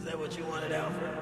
that what you wanted, Alfred?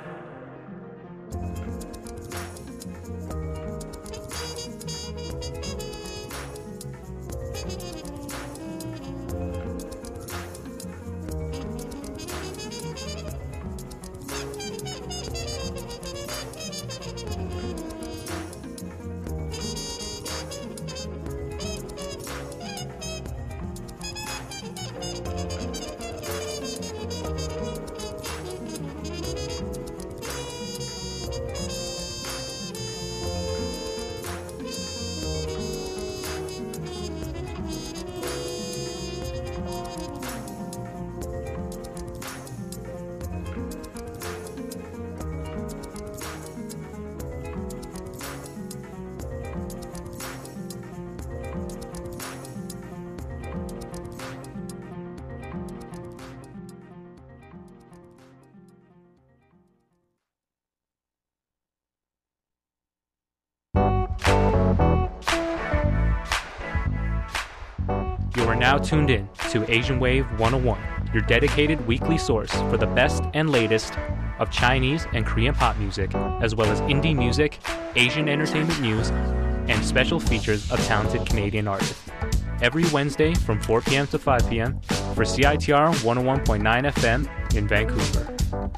You are now tuned in to Asian Wave 101, your dedicated weekly source for the best and latest of Chinese and Korean pop music, as well as indie music, Asian entertainment news, and special features of talented Canadian artists. Every Wednesday from 4 p.m. to 5 p.m. for CITR 101.9 FM in Vancouver.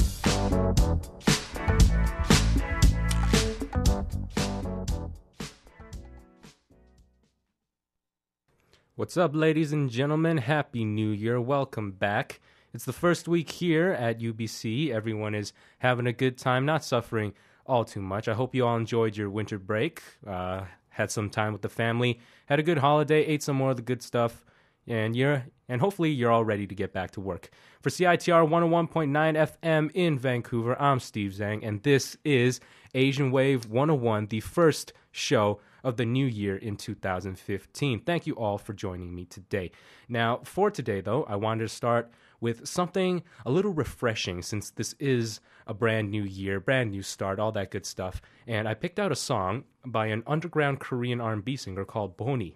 What's up, ladies and gentlemen? Happy New Year. Welcome back. It's the first week here at UBC. Everyone is having a good time, not suffering all too much. I hope you all enjoyed your winter break, had some time with the family, had a good holiday, ate some more of the good stuff, and hopefully you're all ready to get back to work. For CITR 101.9 FM in Vancouver, I'm Steve Zhang, and this is Asian Wave 101, the first show of the new year in 2015. Thank you all for joining me today. Now, for today, though, I wanted to start with something a little refreshing since this is a brand new year, brand new start, all that good stuff. And I picked out a song by an underground Korean R&B singer called Bonnie.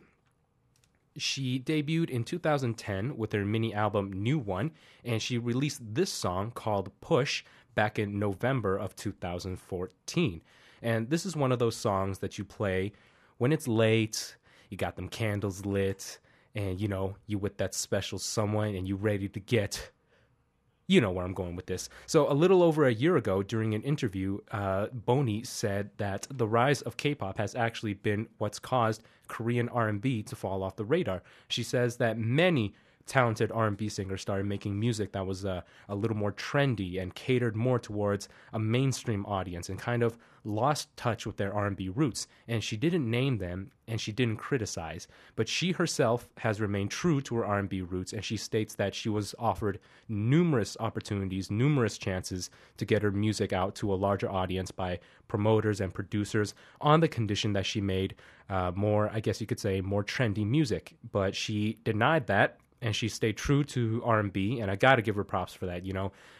She debuted in 2010 with her mini album New One, and she released this song called Push back in November of 2014. And this is one of those songs that you play when it's late, you got them candles lit, and you with that special someone and you ready to get, you know where I'm going with this. So a little over a year ago during an interview, Bonnie said that the rise of K-pop has actually been what's caused Korean R&B to fall off the radar. She says that many talented R&B singers started making music that was a little more trendy and catered more towards a mainstream audience and kind of lost touch with their R&B roots. And she didn't name them and she didn't criticize, but she herself has remained true to her R&B roots, and she states that she was offered numerous opportunities, numerous chances to get her music out to a larger audience by promoters and producers on the condition that she made more, I guess you could say, more trendy music. But she denied that, and she stayed true to R&B, and I got to give her props for that.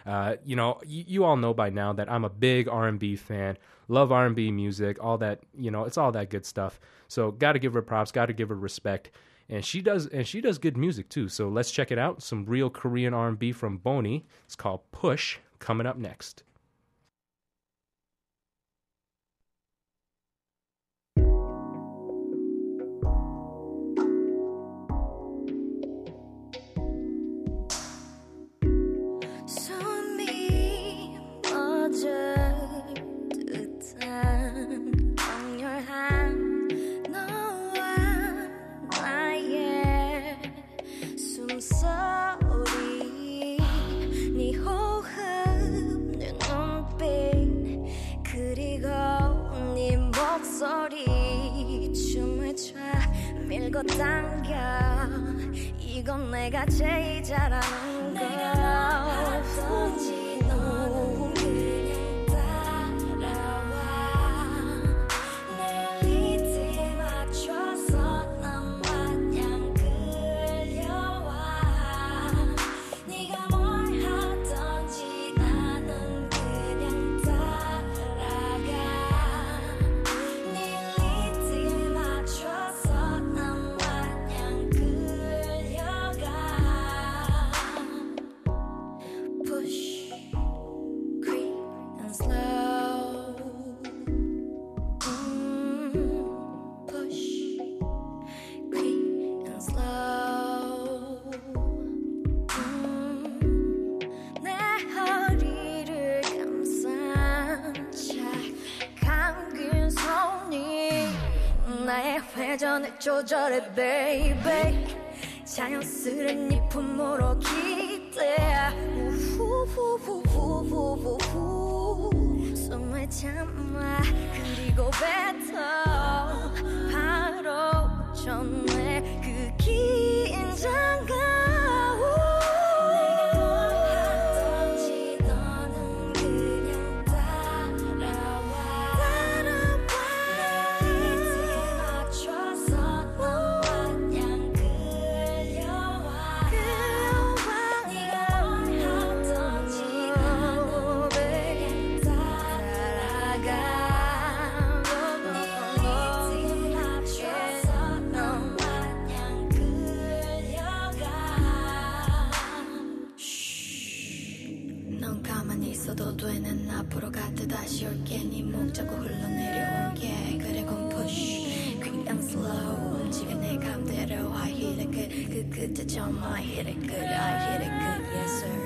You all know by now that I'm a big R&B fan, love R&B music, all that. It's all that good stuff. So got to give her props, got to give her respect, and she does good music too. So let's check it out. Some real Korean R&B from Bonnie. It's called Push. Coming up next. 밀고 당겨 이건 내가 제일 잘하는 거 내가 말하던지 넌 그냥 따라와 내 리듬에 맞춰서 난 마냥 끌려와 네가 뭘 하던지 나는 그냥 따라가 네 리듬에 맞춰서 push 회전을 조절해 baby 자연스레 네 품으로 기대 우후후후후후후 숨을 참아 그리고 뱉어 바로 전에 그 긴장감 내가 뭘 하든지 너는 그냥 따라와 내 비트에 맞춰서 너 마냥 끌려와 네가 뭘 하든지 나는 그냥 따라가 네 비트에 맞춰서 너 마냥 끌려가 넌 가만히 있어도 돼 난 앞으로 가다 다시 올게 네 목 잡고 흘러내려올게 그래 gon push quick and slow 움직여 내 감대로 I hit it good 그때 좀 I hit it good I hit it good yes sir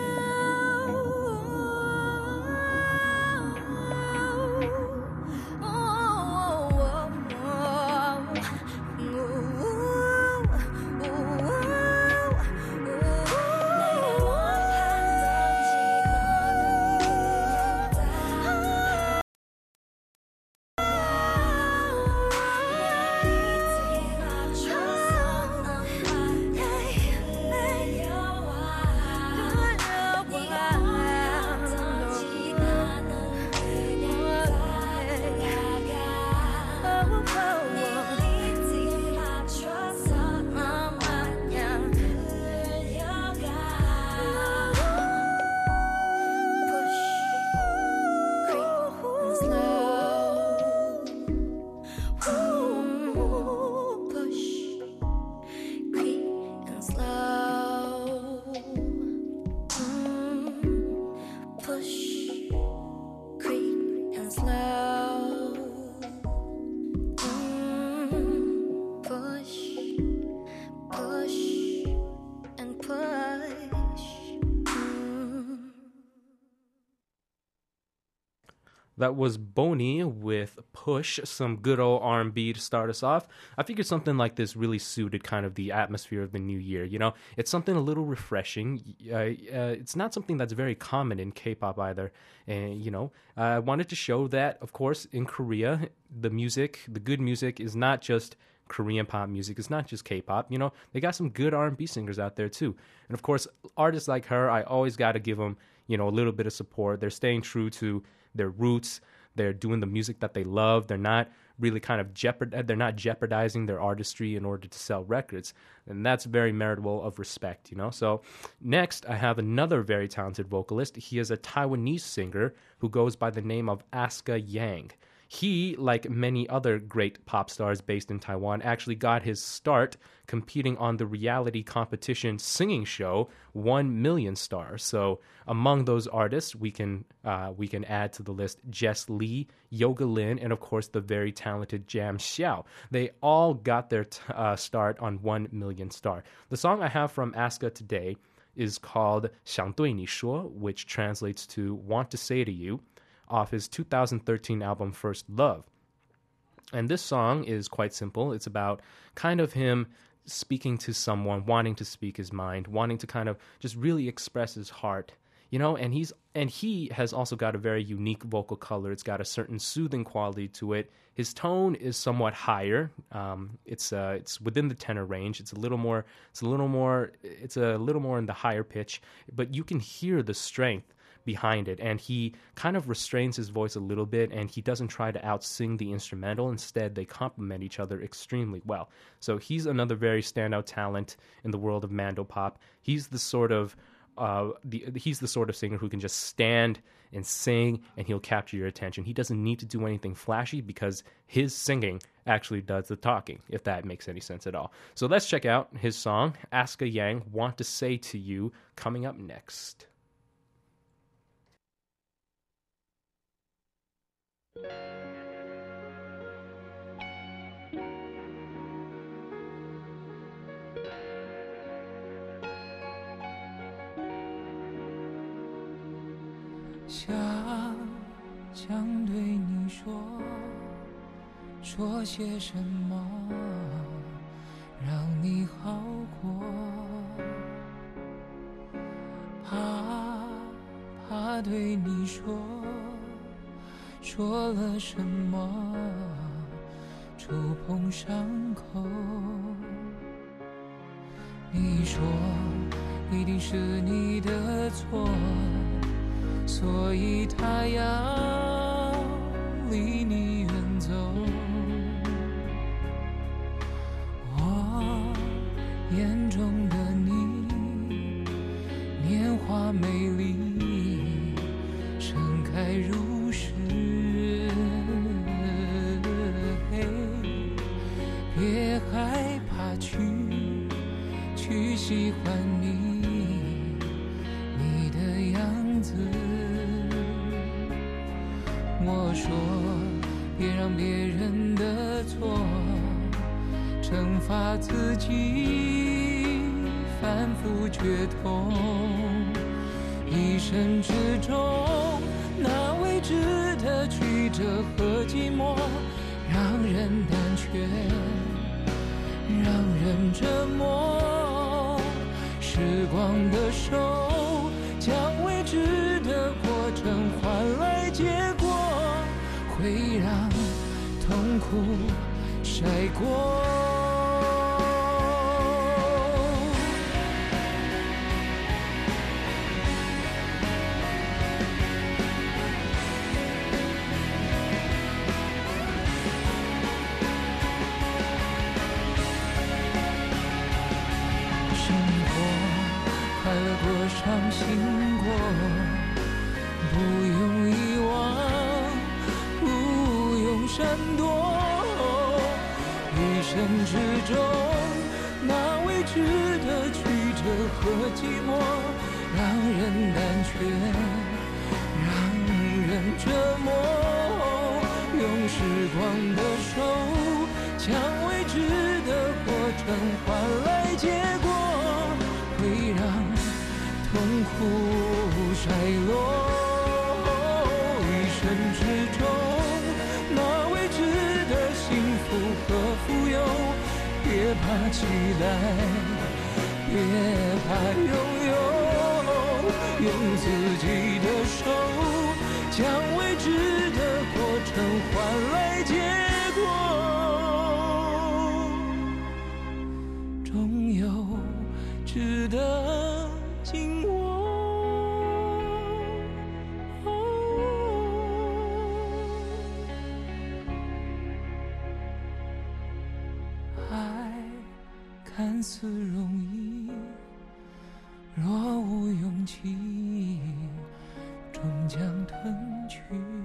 That was Boney with Push, some good old R&B to start us off. I figured something like this really suited kind of the atmosphere of the new year, you know? It's something a little refreshing. It's not something that's very common in K-pop either. And, you know, I wanted to show that, of course, in Korea, the good music is not just Korean pop music. It's not just K-pop, you know? They got some good R&B singers out there too. And of course, artists like her, I always got to give them, you know, a little bit of support. They're staying true to their roots. They're doing the music that they love. They're not really kind of they're not jeopardizing their artistry in order to sell records. And that's very meritable of respect, you know? So next, I have another very talented vocalist. He is a Taiwanese singer who goes by the name of Asuka Yang. He, like many other great pop stars based in Taiwan, actually got his start competing on the reality competition singing show 1 Million Stars. So among those artists, we can add to the list Jess Lee, Yoga Lin, and of course the very talented Jam Xiao. They all got their start on 1 Million Star. The song I have from Asuka today is called 想对你说, which translates to Want to Say to You, off his 2013 album First Love. And this song is quite simple. It's about kind of him speaking to someone, wanting to speak his mind, wanting to kind of just really express his heart, you know, and he has also got a very unique vocal color. It's got a certain soothing quality to it. His tone is somewhat higher. It's within the tenor range. It's a little more in the higher pitch, but you can hear the strength behind it, and he kind of restrains his voice a little bit, and he doesn't try to out-sing the instrumental. Instead, they complement each other extremely well. So he's another very standout talent in the world of Mandopop. He's the sort of singer who can just stand and sing, and he'll capture your attention. He doesn't need to do anything flashy because his singing actually does the talking, if that makes any sense at all. So let's check out his song, Asuka Yang, Want to Say to You, coming up next. 说些什么让你好过，怕对你说了什么触碰伤口。你说一定是你的错，所以他要离你远走。我眼中的你年华美丽，盛开如诗。别害怕去喜欢你的样子。我说别让别人的错惩罚自己，反复觉痛。一生之中，哪会值得曲折和寂寞，让人胆怯，让人折磨。时光的手将未知的过程换来结果，会让痛苦晒过。快乐过，伤心过，不用遗忘，不用闪躲。一生之中，那未知的曲折和寂寞，让人胆怯，让人折磨。用时光的手，将未知的过程换来结果，会让痛苦晒落。一生之中，那未知的幸福和富有，别怕期待，别怕拥有。用自己的手，将未知的过程换来结果，终有值得紧握。爱看似容易，若无勇气，终将吞去。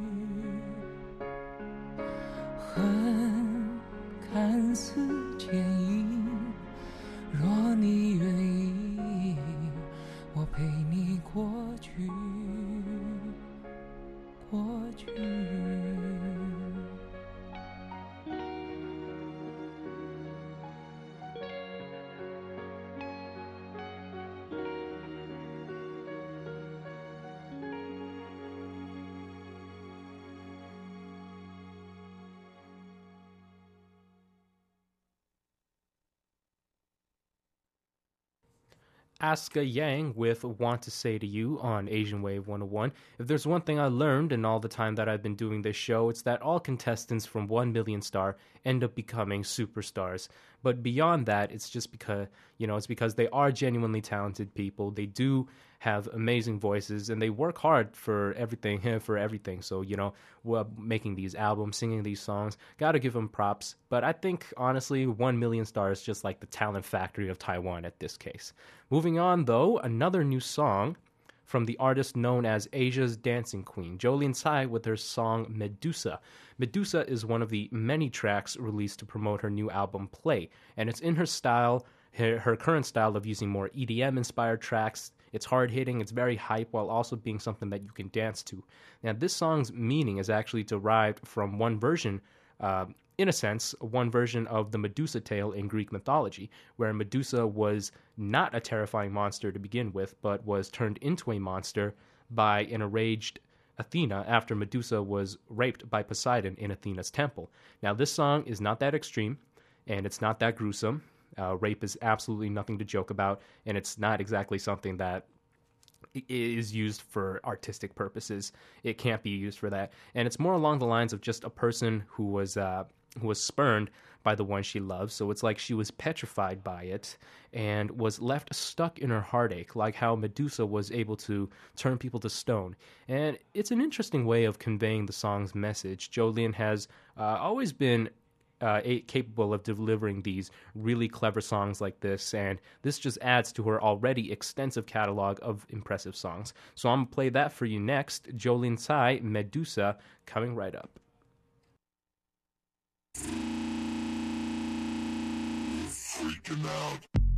恨看似坚硬，若你愿意，我陪你过去，过去。 Asuka Yang with Want to Say to You on Asian Wave 101. If there's one thing I learned in all the time that I've been doing this show, it's that all contestants from 1 Million Star end up becoming superstars. But beyond that, it's just because, it's because they are genuinely talented people. They do have amazing voices and they work hard for everything. So, making these albums, singing these songs, gotta give them props. But I think, honestly, 1 Million Star is just like the talent factory of Taiwan at this case. Moving on, though, another new song from the artist known as Asia's Dancing Queen, Jolin Tsai, with her song Medusa. Medusa is one of the many tracks released to promote her new album Play, and it's in her style, her current style of using more EDM-inspired tracks. It's hard-hitting, it's very hype, while also being something that you can dance to. Now, this song's meaning is actually derived from one version, in a sense, one version of the Medusa tale in Greek mythology, where Medusa was not a terrifying monster to begin with, but was turned into a monster by an enraged Athena after Medusa was raped by Poseidon in Athena's temple. Now, this song is not that extreme, and it's not that gruesome. Rape is absolutely nothing to joke about, and it's not exactly something that is used for artistic purposes. It can't be used for that. And it's more along the lines of just a person who was spurned by the one she loves. So it's like she was petrified by it and was left stuck in her heartache, like how Medusa was able to turn people to stone. And it's an interesting way of conveying the song's message. Jolene has always been capable of delivering these really clever songs like this, and this just adds to her already extensive catalog of impressive songs. So I'm going to play that for you next. Jolene Tsai, Medusa, coming right up. Freaking out.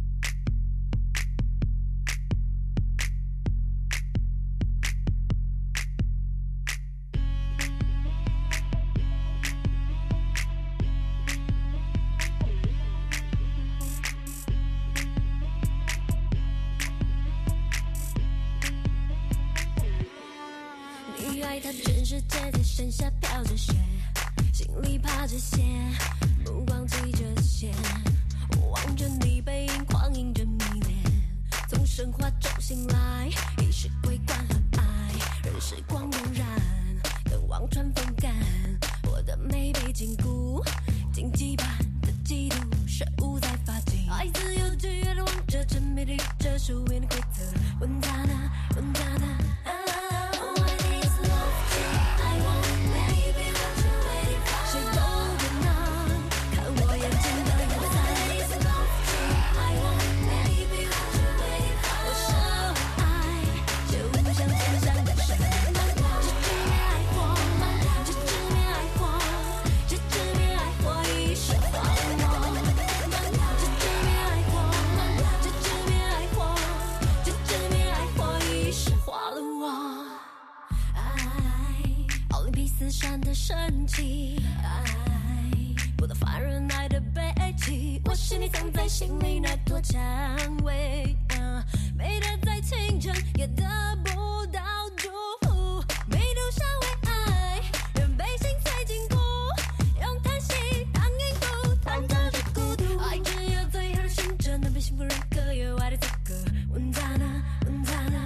你爱他，全世界在山下飘着雪，心里爬着线，目光系着线，望着你背影，狂迎着迷恋，从神话中醒来，已是桂冠和爱，任时光荏苒，等望穿风干，我的美被禁锢，荆棘般的嫉妒，射舞在发髻，爱自由剧院的王者，沉迷地这输赢的规则，问他呢，问他呢。山的神奇，不得凡人爱的悲戚，我是你藏在心里那朵蔷薇，美得在清晨也得不到祝福，美杜莎为爱，人被心碎禁锢，用叹息当音符，弹奏着孤独，爱只有最后的选择，能被幸福人格，有爱的资格，问他呢，问他呢。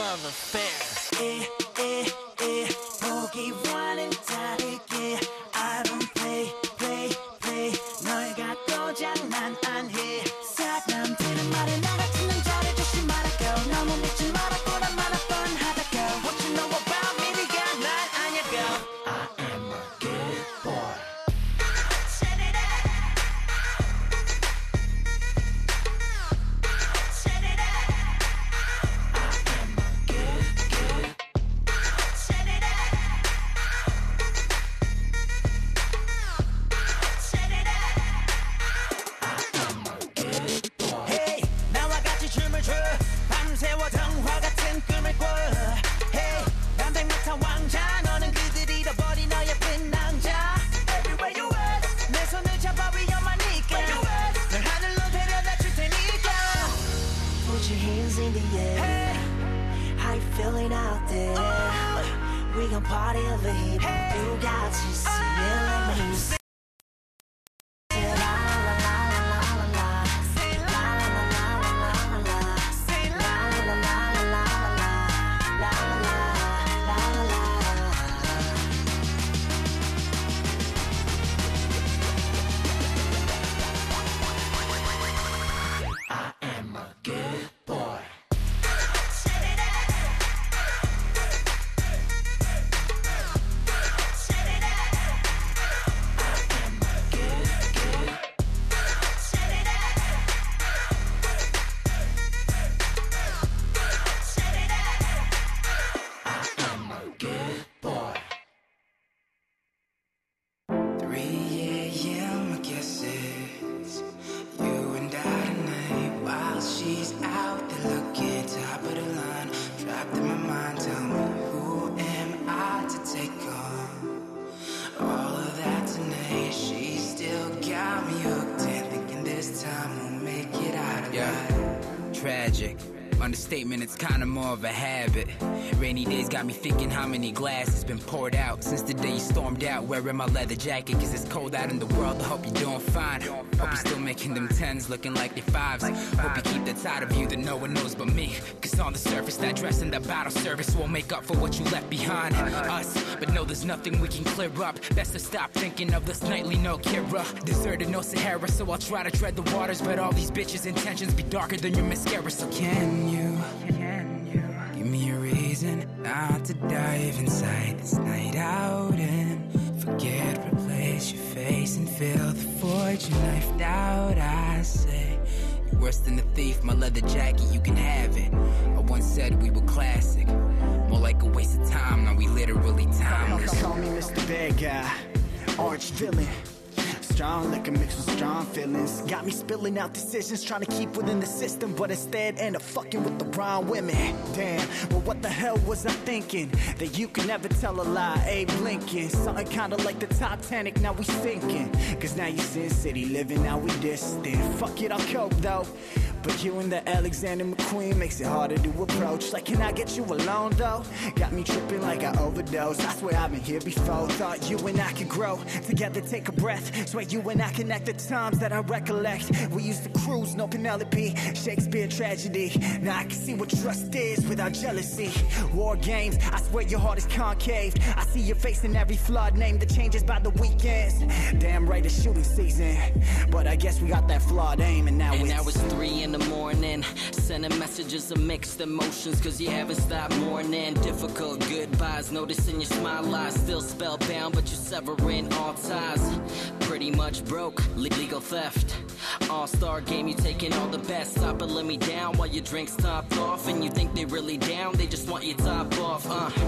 love affair. 보기와는 다르게 I don't play 널 갖고 장난 안 해. 사람들은 말해 나 같은 남자를 조심하라고. 너무 믿지 말라고 난 말할 뻔하다고. What you know about me 네가 날 아냐고. I am a good boy. Set it up. Set it up. I am a good. Set it up. Set it up. Hey, 나와 같이 춤을 춰. 밤새워童话 같은 꿈을 꿔. Hey, 남백마타 왕자. 너는 그들이 잃어버린 너의 예쁜 남자. Everywhere you at. 내 손을 잡아 위험하니까. 널 하늘로 데려다 줄 테니까. Put your hands in the air. Hey. How you feeling out there? We gon' party over here. You got to see it like me. Say la la la la la la la. Say la la la la la la la. Say la la la la la la la. La la la la la la. I am a good boy. Set it up. Set it up. I am a good. Set it up. Set it up. I am a good boy. 3 a.m. I guess it's you and I tonight. While she's out there looking top of the line, trapped in my mind. Tell me, who am I to take on all of that tonight? She still got me hooked and thinking this time we'll make it out alive. Tragic. Understatement, it's kinda more of a habit. Rainy days got me thinking how many glasses been poured out since the day you stormed out. Wearing my leather jacket cause it's cold out in the world. I hope you're doing fine. Hope you're still making them 10s looking like they 5s. Hope you keep the side of you that no one knows but me. Cause on the surface that dress and that battle service won't make up for what you left behind. Us, but no, there's nothing we can clear up. Best to stop thinking of this nightly no Kira. Deserted no Sahara, so I'll try to tread the waters. But all these bitches' intentions be darker than your mascara. So can you give me a reason not to dive inside this night out and forget, replace your face and feel the forge you knifed out? I say you're worse than a thief. My leather jacket, you can have it. I once said we were classic, more like a waste of time. Now we literally timeless. Call me Mr. Bad Guy, arch villain. Strong liquor mixed with strong feelings. Got me spilling out decisions, trying to keep within the system, but instead end up fucking with the wrong women. Damn, well what the hell was I thinking? That you can never tell a lie, Abe Lincoln. Something kinda like the Titanic, now we sinking. Cause now you Sin City living, now we distant. Fuck it, I'll cope though. But you and the Alexander McQueen makes it harder to approach. Like, can I get you alone though? Got me tripping like I overdosed. I swear I've been here before. Thought you and I could grow together, take a breath. Swear you and I connect the times that I recollect. We used to cruise, no Penelope, Shakespeare tragedy. Now I can see what trust is without jealousy. War games, I swear your heart is concave. I see your face in every flawed name that changes by the weekends. Damn right, it's shooting season, but I guess we got that flawed aim. And now it's 3 in the morning, sending messages of mixed emotions, cause you haven't stopped mourning. Difficult goodbyes, noticing your smile lies. Still spellbound, but you're severing all ties. Pretty much broke, legal theft. All-star game, you taking all the best. Stop and let me down while your drink's topped off. And you think they really down, they just want you top off,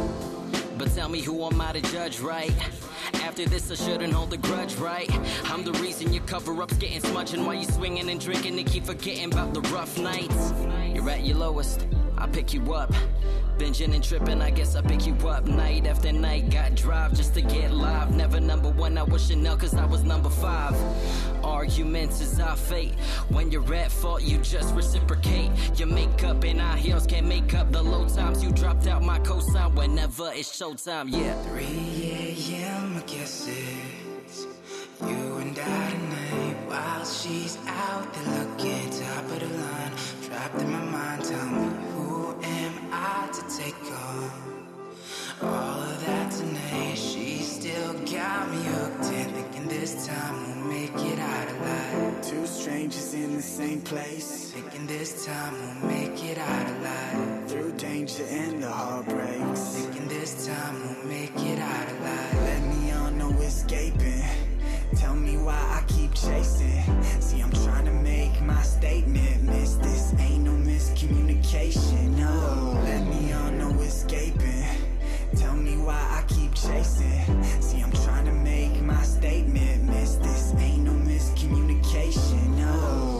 But tell me, who am I to judge, right? After this, I shouldn't hold a grudge, right? I'm the reason your cover-up's getting smudging while you swinging and drinking and keep forgetting about the rough nights. You're at your lowest, I pick you up. Binging and tripping, I guess I pick you up night after night. Got drive just to get live. Never number one, I was Chanel cause I was number 5. Arguments is our fate. When you're at fault, you just reciprocate. Your makeup and our heels can't make up the low times. You dropped out my cosign whenever it's showtime, yeah. 3 a.m. I guess it's you and I tonight. While she's out there looking top of the line, trapped in my mind. Tell me, who Who am I to take on all of that tonight? She still got me hooked in, thinking this time we'll make it out alive. Two strangers in the same place, thinking this time we'll make it out alive. Through danger and the heartbreaks, thinking this time we'll make it out alive. Let me on, no escaping. Tell me why I keep chasing. See, I'm trying to make my statement. Miss, this ain't no miscommunication. No, let me on, no escaping. Tell me why I keep chasing. See, I'm trying to make my statement. Miss, this ain't no miscommunication. No.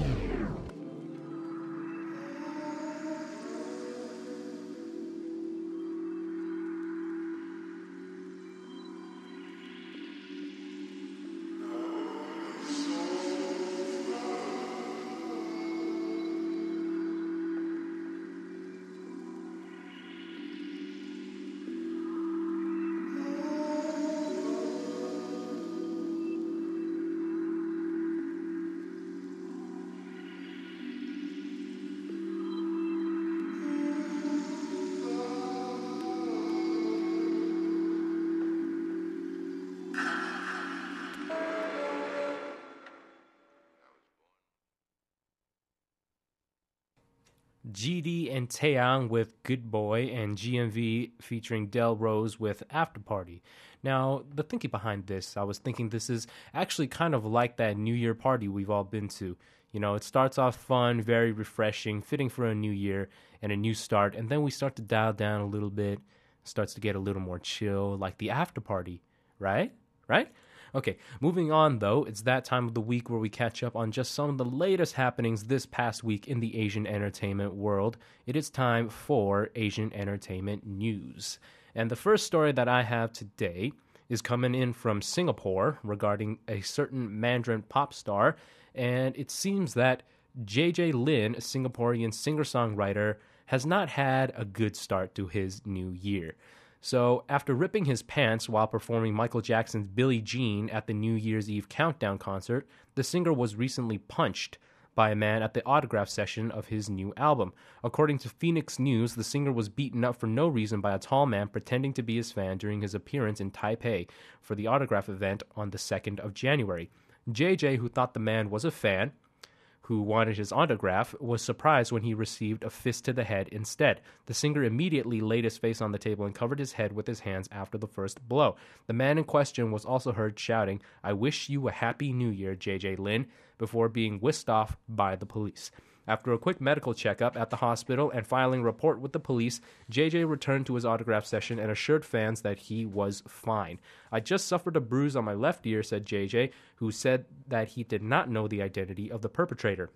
GD and Taeyang with Good Boy, and GMV featuring Del Rose with After Party. Now, the thinking behind this, I was thinking this is actually kind of like that New Year party we've all been to. You know, it starts off fun, very refreshing, fitting for a new year and a new start, and then we start to dial down a little bit, starts to get a little more chill, like the after party, right? Right? Okay, moving on though, it's that time of the week where we catch up on just some of the latest happenings this past week in the Asian entertainment world. It is time for Asian entertainment news. And the first story that I have today is coming in from Singapore regarding a certain Mandarin pop star, and it seems that JJ Lin, a Singaporean singer-songwriter, has not had a good start to his new year. So, after ripping his pants while performing Michael Jackson's Billie Jean at the New Year's Eve countdown concert, the singer was recently punched by a man at the autograph session of his new album. According to Phoenix News, the singer was beaten up for no reason by a tall man pretending to be his fan during his appearance in Taipei for the autograph event on the 2nd of January. JJ, who thought the man was a fan who wanted his autograph, was surprised when he received a fist to the head instead. The singer immediately laid his face on the table and covered his head with his hands after the first blow. The man in question was also heard shouting, "I wish you a happy new year, JJ Lin," before being whisked off by the police. After a quick medical checkup at the hospital and filing a report with the police, JJ returned to his autograph session and assured fans that he was fine. "I just suffered a bruise on my left ear," said JJ, who said that he did not know the identity of the perpetrator.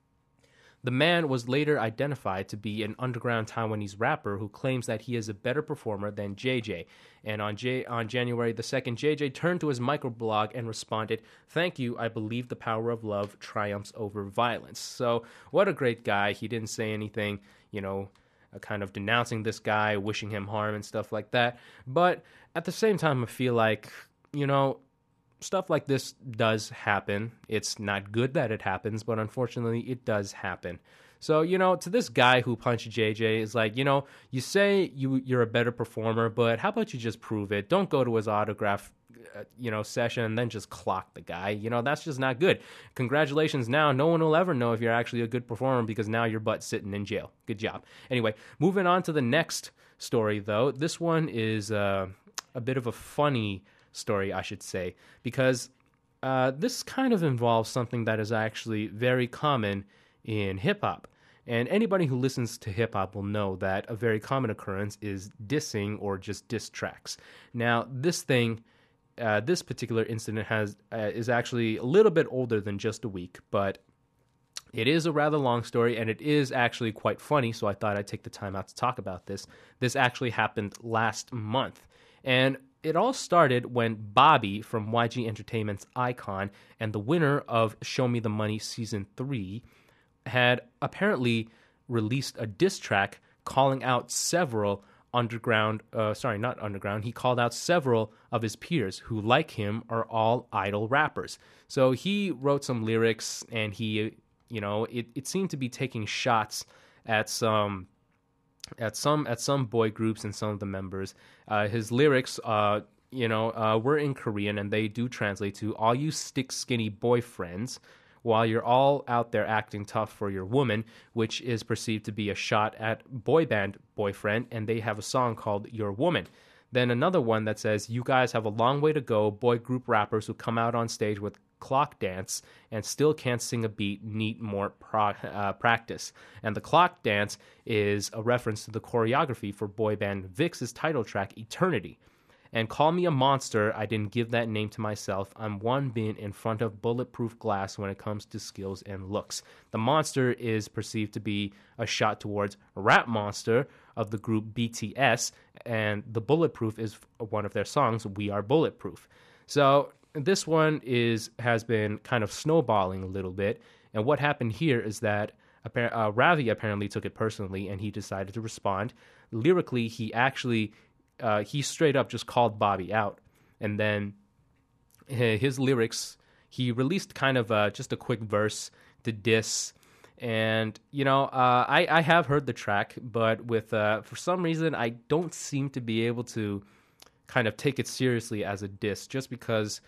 The man was later identified to be an underground Taiwanese rapper who claims that he is a better performer than JJ. And on January the 2nd, JJ turned to his microblog and responded, "Thank you, I believe the power of love triumphs over violence." So, what a great guy. He didn't say anything, kind of denouncing this guy, wishing him harm and stuff like that. But at the same time, I feel like, stuff like this does happen. It's not good that it happens, but unfortunately it does happen. So, to this guy who punched JJ, is like, you say you're a better performer, but how about you just prove it? Don't go to his autograph, session and then just clock the guy. That's just not good. Congratulations now. No one will ever know if you're actually a good performer because now your butt's sitting in jail. Good job. Anyway, moving on to the next story, though. This one is a bit of a funny story, I should say, because this kind of involves something that is actually very common in hip-hop. And anybody who listens to hip-hop will know that a very common occurrence is dissing or just diss tracks. Now, this particular incident is actually a little bit older than just a week, but it is a rather long story, and it is actually quite funny, so I thought I'd take the time out to talk about this. This actually happened last month, and it all started when Bobby from YG Entertainment's iKON and the winner of Show Me the Money Season 3 had apparently released a diss track calling out several he called out several of his peers who, like him, are all idol rappers. So he wrote some lyrics, and he, it seemed to be taking shots at some at some boy groups and some of the members. His lyrics, were in Korean, and they do translate to "all you stick skinny boyfriends, while you're all out there acting tough for your woman," which is perceived to be a shot at boy band boyfriend, and they have a song called "Your Woman." Then another one that says, "You guys have a long way to go, boy group rappers who come out on stage with clock dance and still can't sing a beat, need more practice." And the clock dance is a reference to the choreography for boy band VIX's title track, Eternity. And "call me a monster, I didn't give that name to myself. I'm one being in front of bulletproof glass when it comes to skills and looks." The monster is perceived to be a shot towards Rap Monster of the group BTS, and the bulletproof is one of their songs, "We Are Bulletproof." So this one has been kind of snowballing a little bit, and what happened here is that Ravi apparently took it personally, and he decided to respond. Lyrically, he straight up just called Bobby out, and then his lyrics, he released kind of just a quick verse to diss. And I have heard the track, but with for some reason I don't seem to be able to kind of take it seriously as a diss, just because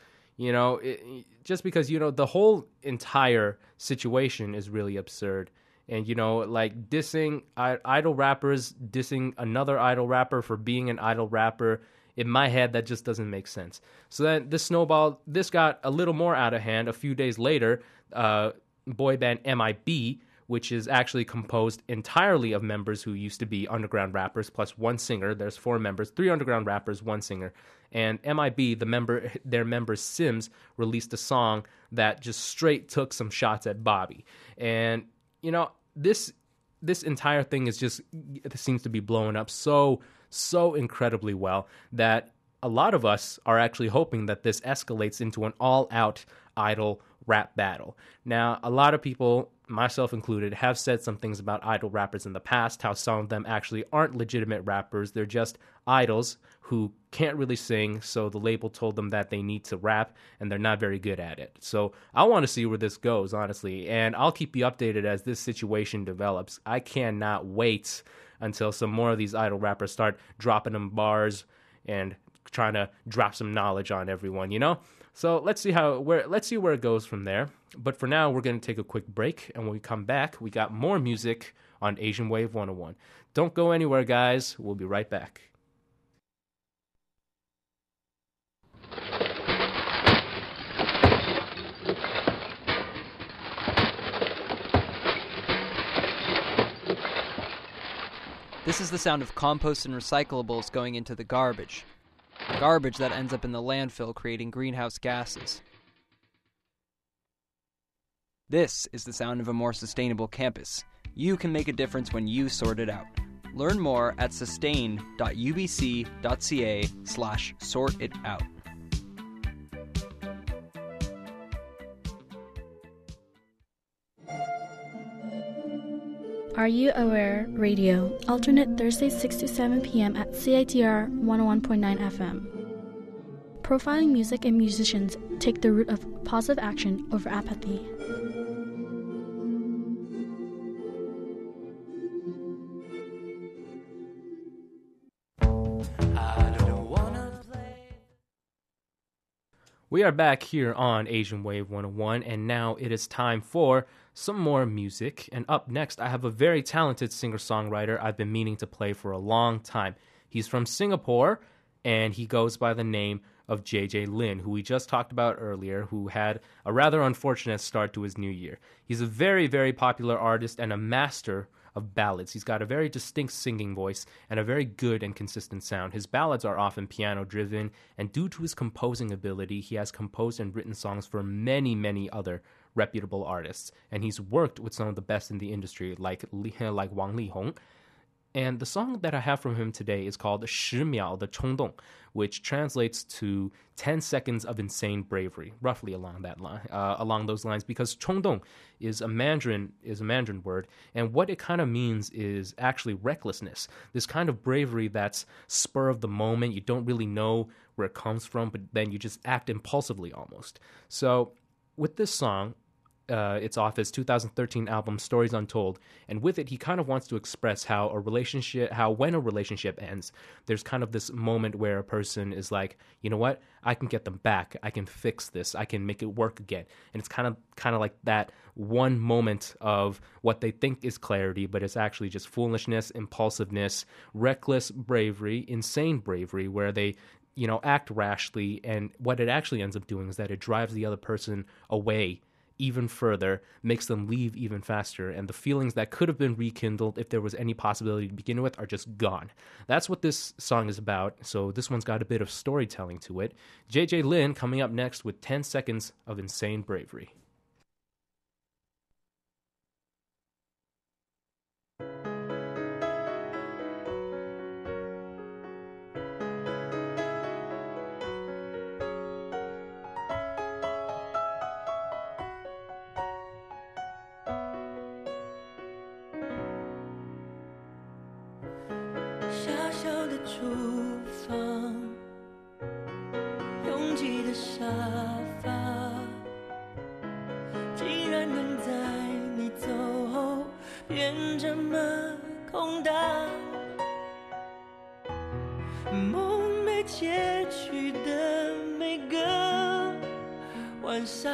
the whole entire situation is really absurd. And, like dissing idol rappers, dissing another idol rapper for being an idol rapper, in my head, that just doesn't make sense. So then this got a little more out of hand. A few days later, boy band MIB, which is actually composed entirely of members who used to be underground rappers, plus one singer. There's 4 members, 3 underground rappers, 1 singer. And MIB, their member Sims, released a song that just straight took some shots at Bobby. And, this entire thing it seems to be blowing up so incredibly well that a lot of us are actually hoping that this escalates into an all-out idol rap battle. Now, a lot of people, myself included, have said some things about idol rappers in the past, how some of them actually aren't legitimate rappers. They're just idols who can't really sing, so the label told them that they need to rap, and they're not very good at it. So I want to see where this goes, honestly, and I'll keep you updated as this situation develops. I cannot wait until some more of these idol rappers start dropping them bars and trying to drop some knowledge on everyone, So let's see where it goes from there. But for now, we're going to take a quick break, and when we come back, we got more music on Asian Wave 101. Don't go anywhere, guys. We'll be right back. This is the sound of compost and recyclables going into the garbage. Garbage that ends up in the landfill, creating greenhouse gases. This is the sound of a more sustainable campus. You can make a difference when you sort it out. Learn more at sustain.ubc.ca/sortitout. Are You Aware Radio, alternate Thursdays 6 to 7 p.m. at CITR 101.9 FM. Profiling music and musicians take the route of positive action over apathy. We are back here on Asian Wave 101, and now it is time for some more music. And up next, I have a very talented singer-songwriter I've been meaning to play for a long time. He's from Singapore, and he goes by the name of JJ Lin, who we just talked about earlier, who had a rather unfortunate start to his new year. He's a very, very popular artist and a master of ballads. He's got a very distinct singing voice and a very good and consistent sound. His ballads are often piano-driven, and due to his composing ability, he has composed and written songs for many, many other reputable artists. And he's worked with some of the best in the industry, like Wang Lihong. And the song that I have from him today is called 10秒的冲动, which translates to 10 seconds of insane bravery, roughly along those lines, because 冲动is a Mandarin word, and what it kind of means is actually recklessness. This kind of bravery that's spur of the moment. You don't really know where it comes from, but then you just act impulsively almost. So with this song, it's off his 2013 album Stories Untold, and with it he kind of wants to express how when a relationship ends, there's kind of this moment where a person is like, you know what, I can get them back, I can fix this, I can make it work again. And it's kind of like that one moment of what they think is clarity, but it's actually just foolishness, impulsiveness, reckless bravery, insane bravery, where they act rashly, and what it actually ends up doing is that it drives the other person away even further, makes them leave even faster, and the feelings that could have been rekindled if there was any possibility to begin with are just gone. That's what this song is about, so this one's got a bit of storytelling to it. JJ Lin coming up next with 10 Seconds of Insane Bravery. 小小的厨房，拥挤的沙发，竟然能在你走后变这么空荡。梦没结局的每个晚上，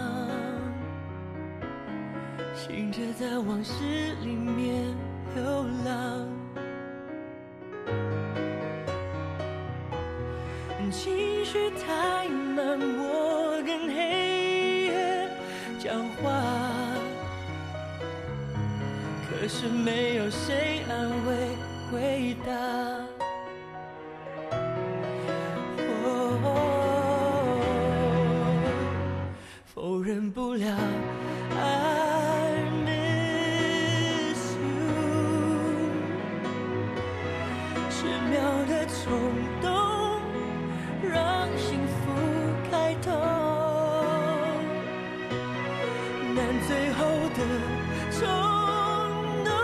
醒着在往事里面流浪。情绪太慢，我跟黑夜讲话，可是没有谁安慰回答。否认不了 I miss you， 10秒的冲动让幸福开头，但最后的冲动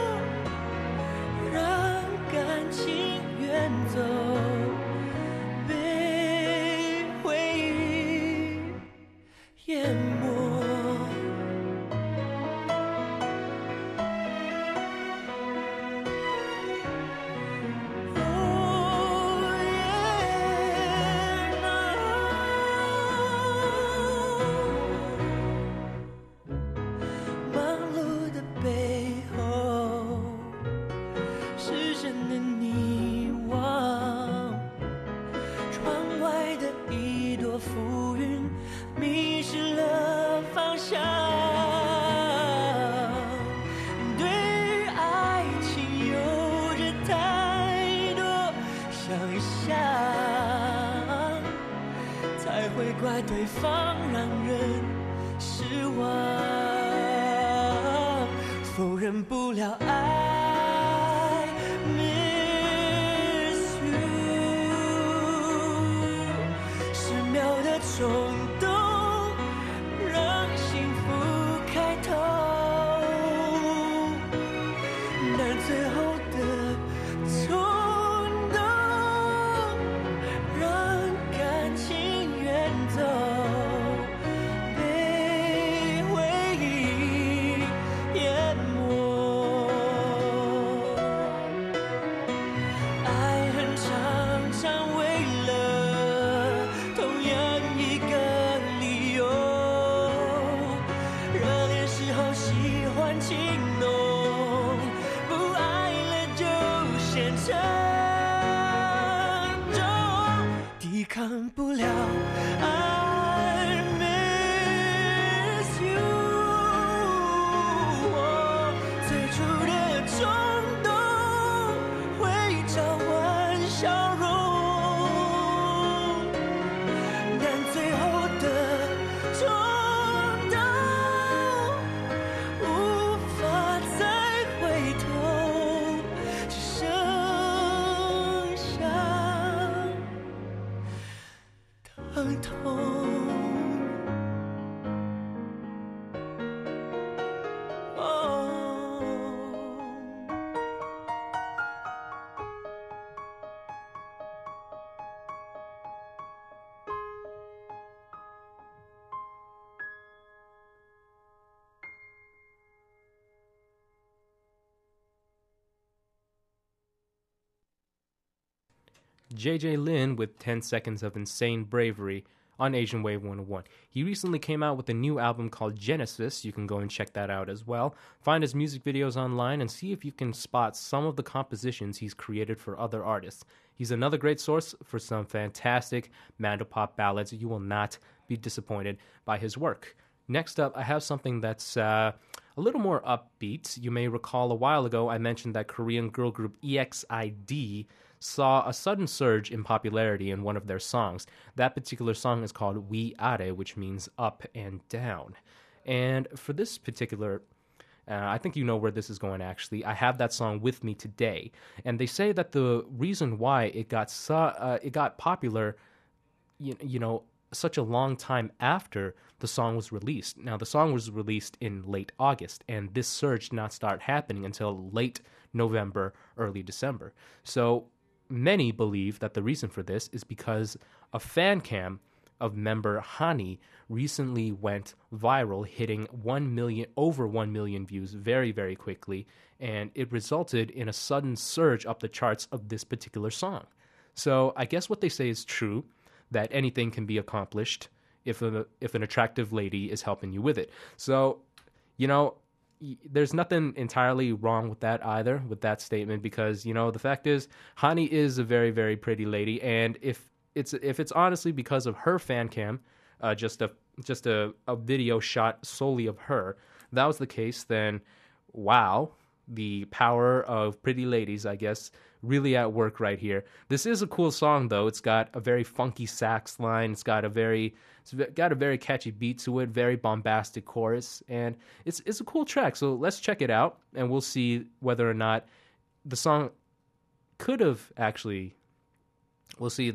让感情远走，被回忆淹没。怪对方让人失望，否认不了爱 miss you， 10秒的冲动让幸福开头，但最后的冲动让感情远走，被回忆淹没。爱很常常为了同样一个理由，热恋时候喜欢情浓，不爱了就显沉重，抵抗不了I miss you， 最初的冲动会召唤笑容，但最后的冲动无法再回头，只剩下疼痛。 JJ Lin with 10 Seconds of Insane Bravery on Asian Wave 101. He recently came out with a new album called Genesis. You can go and check that out as well. Find his music videos online and see if you can spot some of the compositions he's created for other artists. He's another great source for some fantastic Mandopop ballads. You will not be disappointed by his work. Next up, I have something that's a little more upbeat. You may recall a while ago I mentioned that Korean girl group EXID saw a sudden surge in popularity in one of their songs. That particular song is called Wiare, which means up and down. And for this particular, I think you know where this is going actually, I have that song with me today. And they say that the reason why it got popular, you know, such a long time after the song was released. Now, the song was released in late August, and this surge did not start happening until late November, early December. So many believe that the reason for this is because a fan cam of member Hani recently went viral, hitting over 1 million views very, very quickly, and it resulted in a sudden surge up the charts of this particular song. So I guess what they say is true, that anything can be accomplished if an attractive lady is helping you with it. So, you know, there's nothing entirely wrong with that either, with that statement, because, you know, the fact is, Hani is a very, very pretty lady, and if it's honestly because of her fan cam, just a video shot solely of her, if that was the case, then wow, the power of pretty ladies, I guess, really at work right here. This is a cool song, though. It's got a very funky sax line. It's got a very catchy beat to it, very bombastic chorus, and it's a cool track. So let's check it out, and we'll see whether or not the song could have actually. We'll see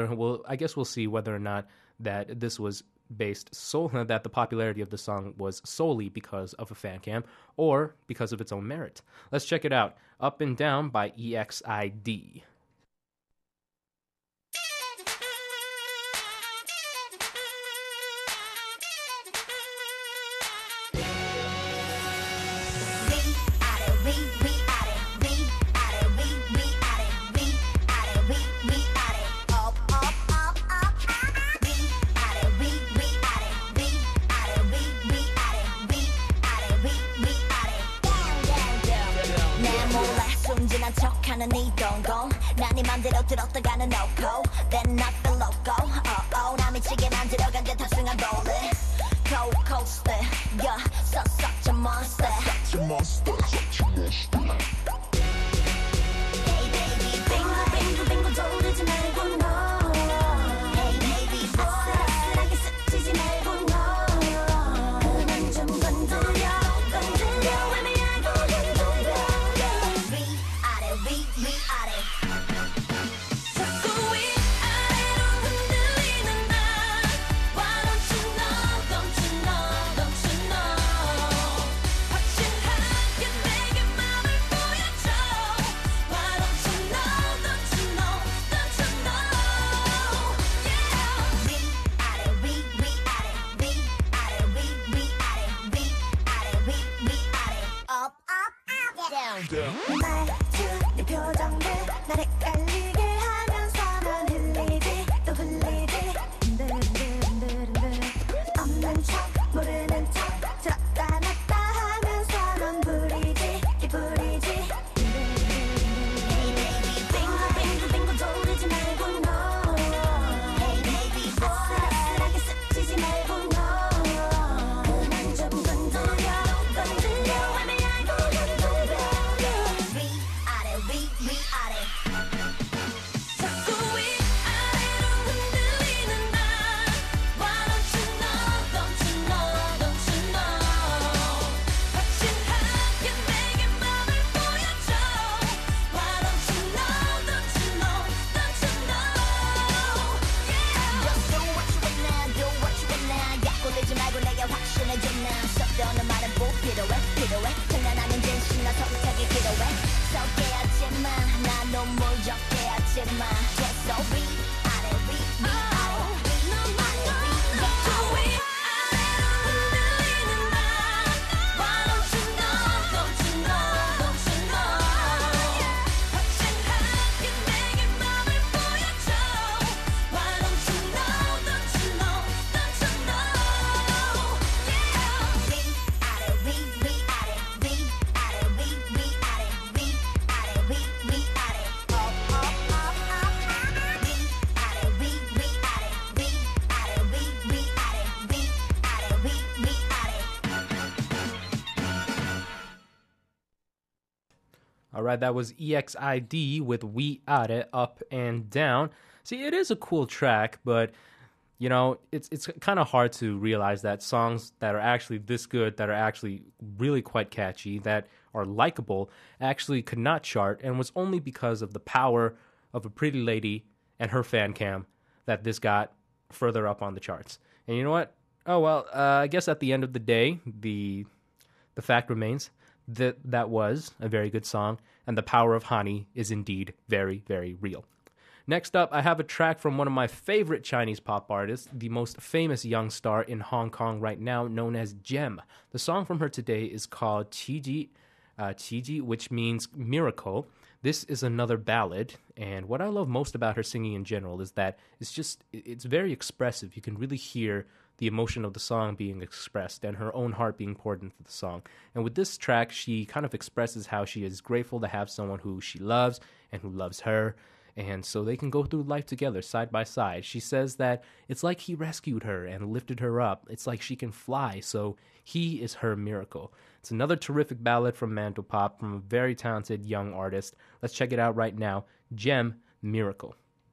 whether or not that this was based solely, that the popularity of the song was solely because of a fan cam or because of its own merit. Let's check it out. Up and Down by EXID. 척하는 이 동공 난 네 맘대로 들었다가는 no go then not the loco 나 미치게 만들어간 듯 탑승한 rolling cold coaster yeah such a monster hey baby 빙글빙글 돌리지 말고 no hey baby boy 아슬아슬하게 스치지 말고 no 그만 좀 건드려 말투 네 표정들 날 헷갈리게 하면서 난 흘리지 또 흘리지 흔들흔들 없는 척 모르는 척 들었다 놨다 하면서 넌 부리지 기부리지 Hey baby 빙글빙글 돌리지 말고 no Hey baby boy 아슬아슬하게 스치지 말고 no 그만 좀 건드려 너는 말은 꼭 필요해 장난하는 진심 나 속삭이 필요해 썩게 하지마 나 눈물 적게 하지마 계속 위아래 Don't you know right? That was EXID with We Are, Up and Down. See, it is a cool track, but you know, it's kind of hard to realize that songs that are actually this good, that are actually really quite catchy, that are likable, actually could not chart, and was only because of the power of a pretty lady and her fan cam that this got further up on the charts. And you know what? Oh, well, I guess at the end of the day, the fact remains that that was a very good song, and the power of Hani is indeed very, very real. Next up, I have a track from one of my favorite Chinese pop artists, the most famous young star in Hong Kong right now, known as Gem. The song from her today is called Qiji, which means miracle. This is another ballad, and what I love most about her singing in general is that it's very expressive. You can really hear the emotion of the song being expressed and her own heart being poured into the song. And with this track, she kind of expresses how she is grateful to have someone who she loves and who loves her, and so they can go through life together, side by side. She says that it's like he rescued her and lifted her up. It's like she can fly, so he is her miracle. It's another terrific ballad from Mandopop, from a very talented young artist. Let's check it out right now. Gem, Miracle.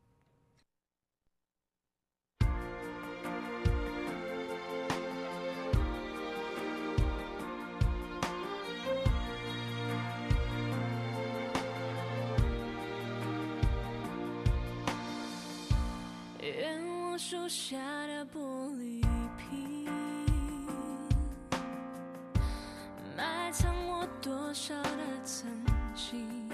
树下的玻璃瓶，埋藏我多少的曾经，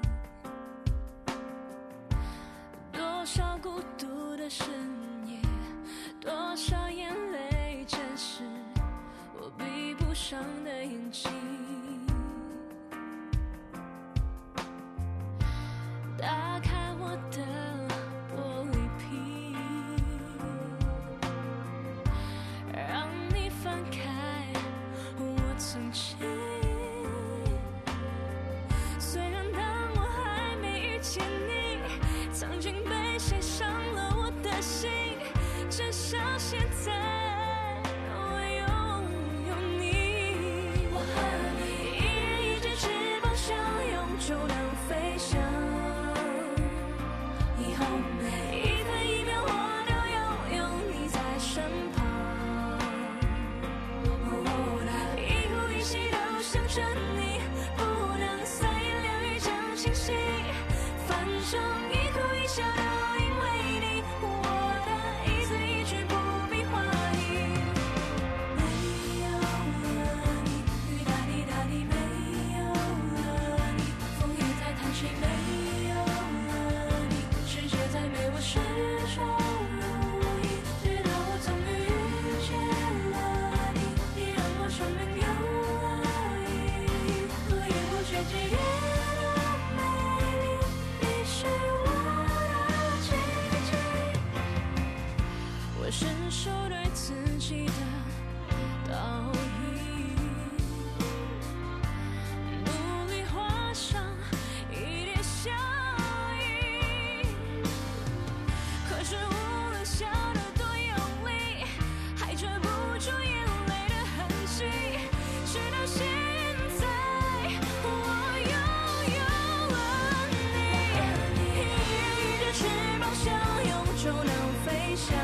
多少孤独的深夜，多少眼泪沾湿我闭不上的眼睛。打开我的玻璃瓶，让你翻开我曾经。虽然当我还没遇见你，曾经被谁伤了我的心，至少现在我拥有你。我和你一人一只翅膀相拥，就能飞翔。以后每一分一秒我都拥有你在身旁。一呼一吸都想着你，不能三言两语讲清晰。反正一哭一笑都因为你，我的一字一句不必怀疑。没有了你，雨大滴大滴，没有了你，风也在叹息，没有了你，世界再美我始终如一，直到我终于遇见了你，你让我生命有了意义，不知不觉间越来美丽，你是我的奇迹。我伸手对自己的倒影，努力画上一点笑意，可是无论笑得多用力，还遮不住眼泪的痕迹。直到现在，我拥有了你，一人一只翅膀相拥就能飞翔。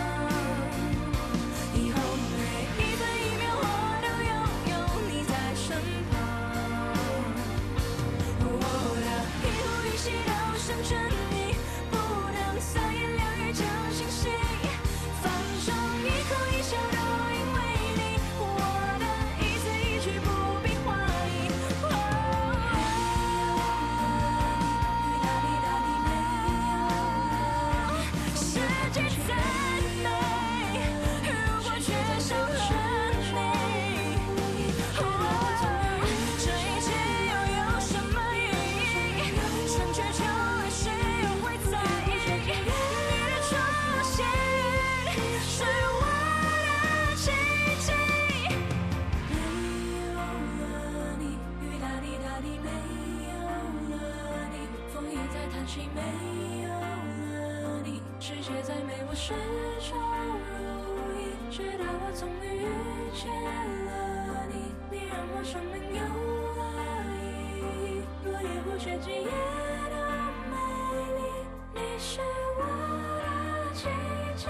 以后每一分一秒我都拥有你在身旁。我的一呼一吸都想着你，不能三言两语讲清晰。反正一哭一笑都因为你，我的一字一句不必怀疑。雨大滴大滴，没有了你，世界再美，如果却少了你，这一切又有什么意义？全球球了，谁又会在意？你的出现是我的奇迹。没有了你，雨大滴大滴，没有了你，风也在叹息，没有了你，世界再美我始终如一，直到我终于遇见了你，你让我生命有了意义，不一壶雪今夜的美丽，你是我的奇迹。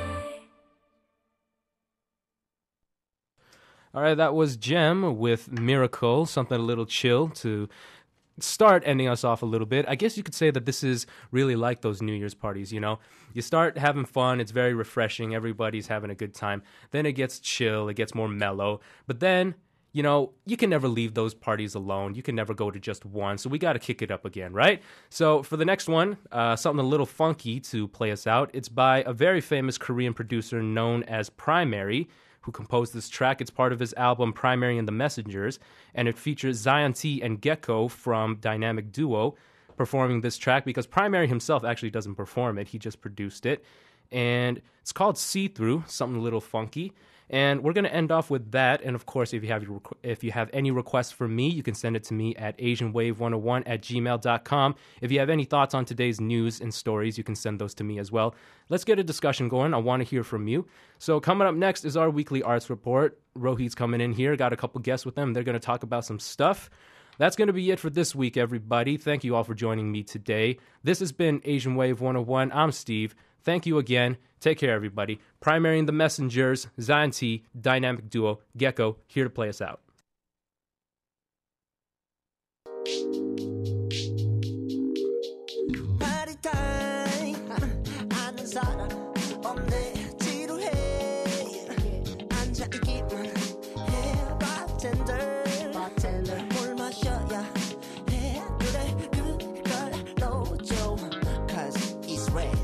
All right, that was Gem with Miracle, something a little chill to start ending us off a little bit. I guess you could say that this is really like those New Year's parties, you know? You start having fun, it's very refreshing, everybody's having a good time. Then it gets chill, it gets more mellow. But then, you know, you can never leave those parties alone. You can never go to just one, so we got to kick it up again, right? So for the next one, something a little funky to play us out. It's by a very famous Korean producer known as Primary, who composed this track. It's part of his album Primary and the Messengers, and it features Zion T and Gecko from Dynamic Duo performing this track, because Primary himself actually doesn't perform it, he just produced it. And it's called See Through, something a little funky. And we're going to end off with that. And of course, if you have any requests for me, you can send it to me at asianwave101@gmail.com. If you have any thoughts on today's news and stories, you can send those to me as well. Let's get a discussion going. I want to hear from you. So coming up next is our weekly arts report. Rohit's coming in here. Got a couple guests with them. They're going to talk about some stuff. That's going to be it for this week, everybody. Thank you all for joining me today. This has been Asian Wave 101. I'm Steve. Thank you again. Take care, everybody. Primary and the Messengers, Zion T, Dynamic Duo, Gecko, here to play us out. Party time. 아는 사람 없네. 지루해. 앉아 있기만 해. Bartender. 뭘 마셔야 해. 그래 그걸 넣어줘. Cause it's red.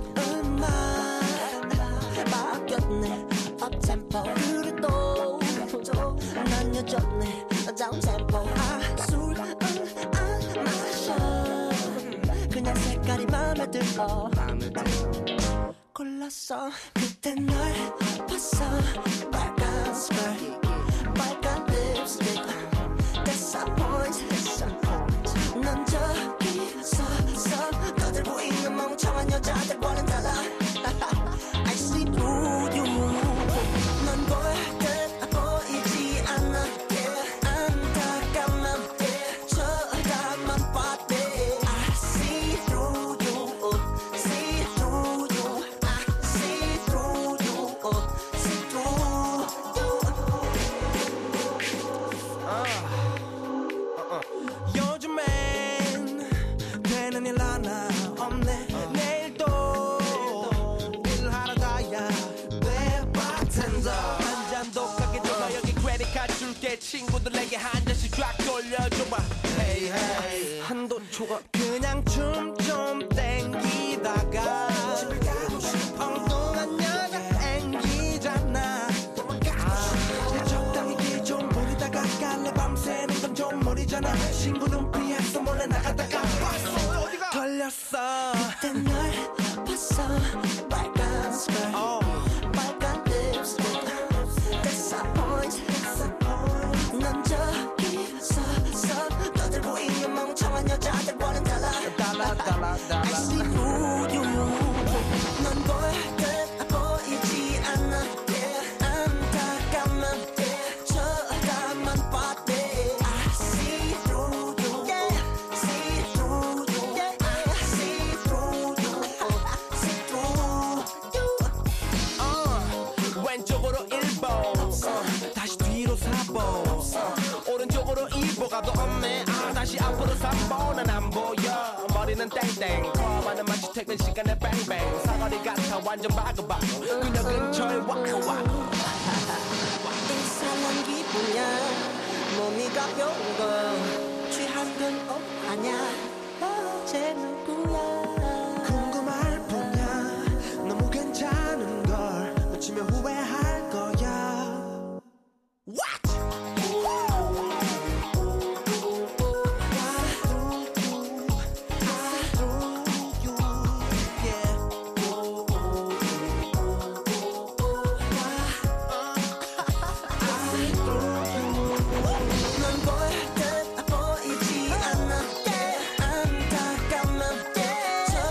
업템포 그래 또 난 여전해 다운 템포 술 안 마셔 그냥 색깔이 맘에 들어 골랐어 그때 널 봤어 빨간 스컬 빨간 립스틱 That's a point 넌 저기 서서 떠들고 있는 멍청한 여자들과는 달라 I see through you 넌 볼 듯 보이지 않아 안타까만 쳐다만 봐대 I see through you see through you I see through you see through you 요즘엔 되는 일 하나 없네 내일도 일하러 가야 돼 bartender 한 잔 더 가게 줘봐 여기 크레딧 카드 줄게 친구들에게 한 잔씩 쫙 돌려줘봐 hey hey 한도 초과 그냥 춤 좀 땡기다가 엉뚱한 여자 앵기잖아 적당히 길 좀 부리다가 갈래 밤새는 건 좀 무리잖아 친구는 피해서 몰래 나가다가 봤어 어디가 걸렸어 그때 널 봤어 빨간 스컬 빨간 립스틱 That's a point 넌 저기 서서 떠들고 있는 멍청한 여자들과는 달라 I see through you 넌 볼 듯 보이지 않아 안타까만 쳐다만 봐대 I see through you see through you I see through you see through you 왼쪽으로 1번 다시 뒤로 4번 오른쪽으로 2번 가도 없네 다시 앞으로 3번 난 안 보여 머리는 땡땡 코어만은 마치 퇴근 시간에 뱅뱅 사거리 같아 완전 바그바그 그녀 근처에 와와 이 사람 기분이야 몸이 가벼운 건 취한 건 아냐 쟤 누구야 궁금할 뿐이야 너무 괜찮은 걸 놓치면 후회할 거야 What? 넌 볼 듯 보이지 않아 안타까만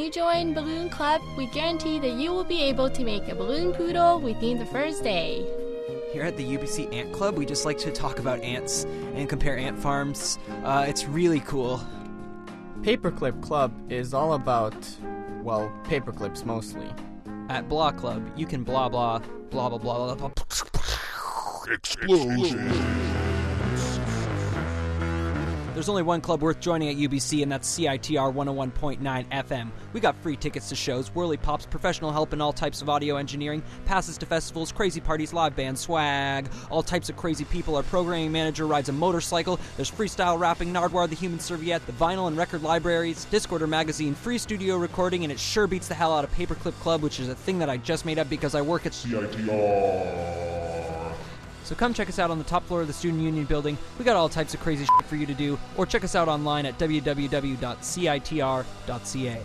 you join Balloon Club, we guarantee that you will be able to make a balloon poodle within the first day. Here at the UBC Ant Club, we just like to talk about ants and compare ant farms. It's really cool. Paperclip Club is all about, well, paperclips mostly. At Blah Club, you can blah blah, blah blah blah blah. Explosion. There's only one club worth joining at UBC, and that's CITR 101.9 FM. We got free tickets to shows, whirly pops, professional help in all types of audio engineering, passes to festivals, crazy parties, live band, swag. All types of crazy people. Our programming manager rides a motorcycle. There's freestyle rapping, Nardwar the Human Serviette, the vinyl and record libraries, Discorder magazine, free studio recording, and it sure beats the hell out of Paperclip Club, which is a thing that I just made up because I work at CITR. So come check us out on the top floor of the Student Union building. We got all types of crazy shit for you to do, or check us out online at www.citr.ca.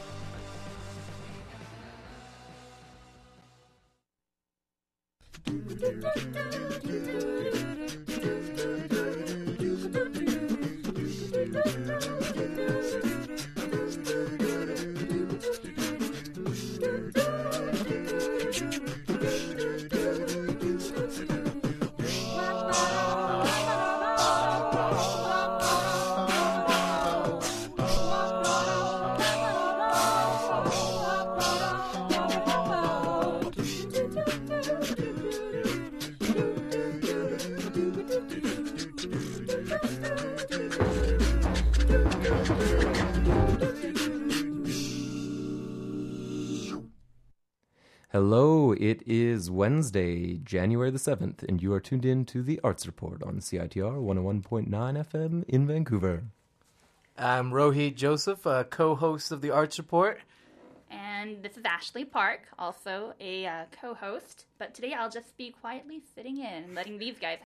Hello, it is Wednesday, January the 7th, and you are tuned in to the Arts Report on CITR 101.9 FM in Vancouver. I'm Rohit Joseph, co-host of the Arts Report. And this is Ashley Park, also a co-host. But today I'll just be quietly sitting in and letting these guys